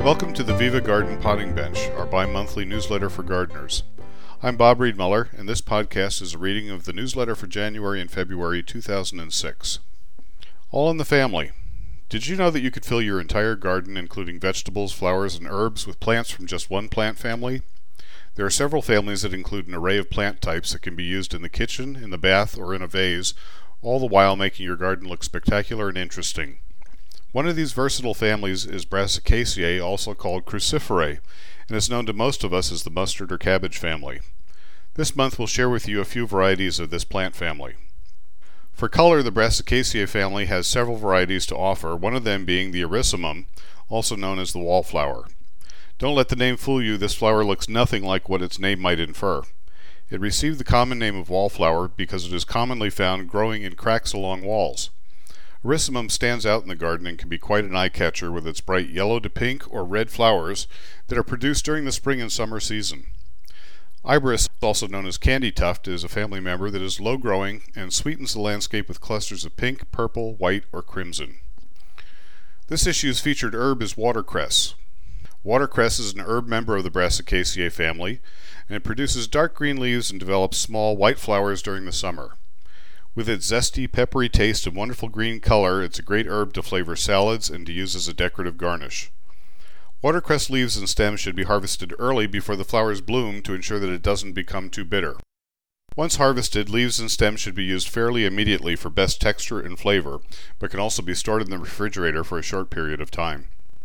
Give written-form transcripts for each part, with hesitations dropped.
Welcome to the Viva Garden Potting Bench, our bi-monthly newsletter for gardeners. I'm Bob Reed-Muller, and this podcast is a reading of the newsletter for January and February 2006. All in the family. Did you know that you could fill your entire garden, including vegetables, flowers, and herbs, with plants from just one plant family? There are several families that include an array of plant types that can be used in the kitchen, in the bath, or in a vase, all the while making your garden look spectacular and interesting. One of these versatile families is Brassicaceae, also called Cruciferae, and is known to most of us as the mustard or cabbage family. This month we'll share with you a few varieties of this plant family. For color, the Brassicaceae family has several varieties to offer, one of them being the Erysimum, also known as the wallflower. Don't let the name fool you, this flower looks nothing like what its name might infer. It received the common name of wallflower because it is commonly found growing in cracks along walls. Erysimum stands out in the garden and can be quite an eye-catcher with its bright yellow to pink or red flowers that are produced during the spring and summer season. Iberis, also known as candy tuft, is a family member that is low-growing and sweetens the landscape with clusters of pink, purple, white, or crimson. This issue's featured herb is watercress. Watercress is an herb member of the Brassicaceae family, and it produces dark green leaves and develops small white flowers during the summer. With its zesty, peppery taste and wonderful green color, it's a great herb to flavor salads and to use as a decorative garnish. Watercress leaves and stems should be harvested early before the flowers bloom to ensure that it doesn't become too bitter. Once harvested, leaves and stems should be used fairly immediately for best texture and flavor, but can also be stored in the refrigerator for a short period of time.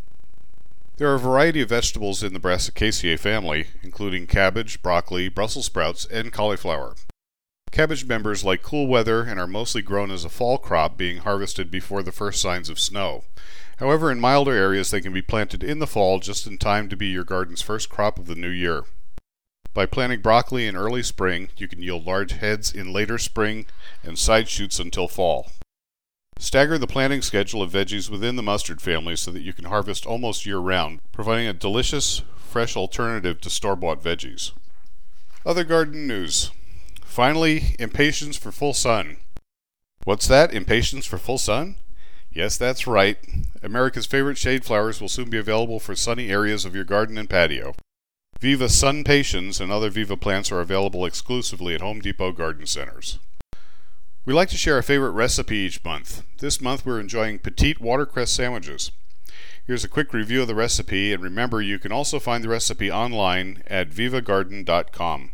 There are a variety of vegetables in the Brassicaceae family, including cabbage, broccoli, Brussels sprouts, and cauliflower. Cabbage members like cool weather and are mostly grown as a fall crop, being harvested before the first signs of snow. However, in milder areas they can be planted in the fall just in time to be your garden's first crop of the new year. By planting broccoli in early spring, you can yield large heads in later spring and side shoots until fall. Stagger the planting schedule of veggies within the mustard family so that you can harvest almost year-round, providing a delicious, fresh alternative to store-bought veggies. Other garden news. Finally, impatiens for full sun. What's that? Impatiens for full sun? Yes, that's right. America's favorite shade flowers will soon be available for sunny areas of your garden and patio. Viva Sun Patiens and other Viva plants are available exclusively at Home Depot garden centers. We like to share a favorite recipe each month. This month we're enjoying petite watercress sandwiches. Here's a quick review of the recipe, and remember you can also find the recipe online at vivagarden.com.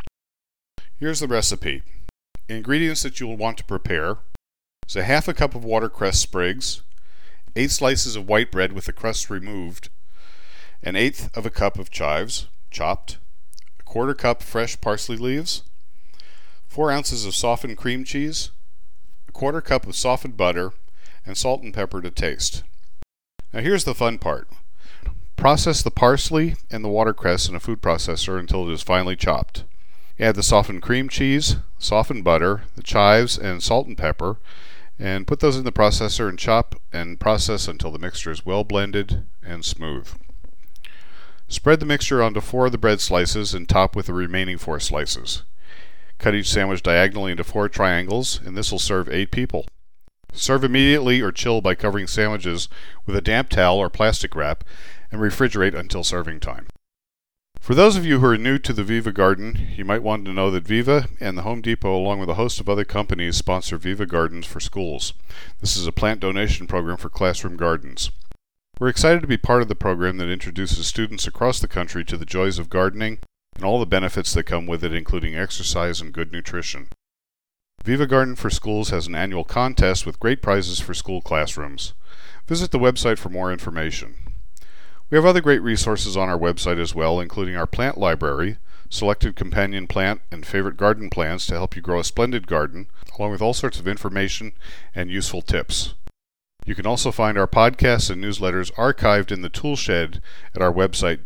Here's the recipe. Ingredients that you'll want to prepare is a half a cup of watercress sprigs, 8 slices of white bread with the crust removed, an eighth of a cup of chives, chopped, a quarter cup fresh parsley leaves, 4 ounces of softened cream cheese, a quarter cup of softened butter, and salt and pepper to taste. Now here's the fun part. Process the parsley and the watercress in a food processor until it is finely chopped. Add the softened cream cheese, softened butter, the chives, and salt and pepper, and put those in the processor and chop and process until the mixture is well blended and smooth. Spread the mixture onto 4 of the bread slices and top with the remaining 4 slices. Cut each sandwich diagonally into 4 triangles, and this will serve 8 people. Serve immediately or chill by covering sandwiches with a damp towel or plastic wrap and refrigerate until serving time. For those of you who are new to the Viva Garden, you might want to know that Viva and the Home Depot, along with a host of other companies, sponsor Viva Gardens for schools. This is a plant donation program for classroom gardens. We're excited to be part of the program that introduces students across the country to the joys of gardening and all the benefits that come with it, including exercise and good nutrition. Viva Garden for Schools has an annual contest with great prizes for school classrooms. Visit the website for more information. We have other great resources on our website as well, including our plant library, selected companion plant and favorite garden plants to help you grow a splendid garden, along with all sorts of information and useful tips. You can also find our podcasts and newsletters archived in the tool shed at our website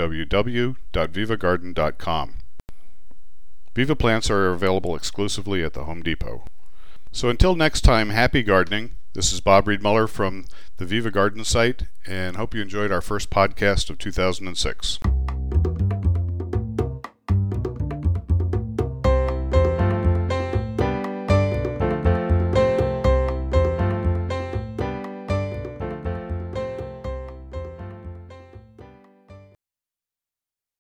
www.vivagarden.com. Viva plants are available exclusively at the Home Depot. So until next time, happy gardening. This is Bob Reed-Muller from the Viva Garden site, and hope you enjoyed our first podcast of 2006.